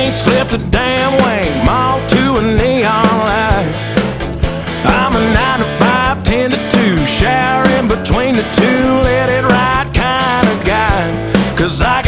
ain't slipped a damn wing, moth to a neon light. I'm a 9 to 5, 10 to 2, shower in between the two, let it ride kind of guy. 'Cause I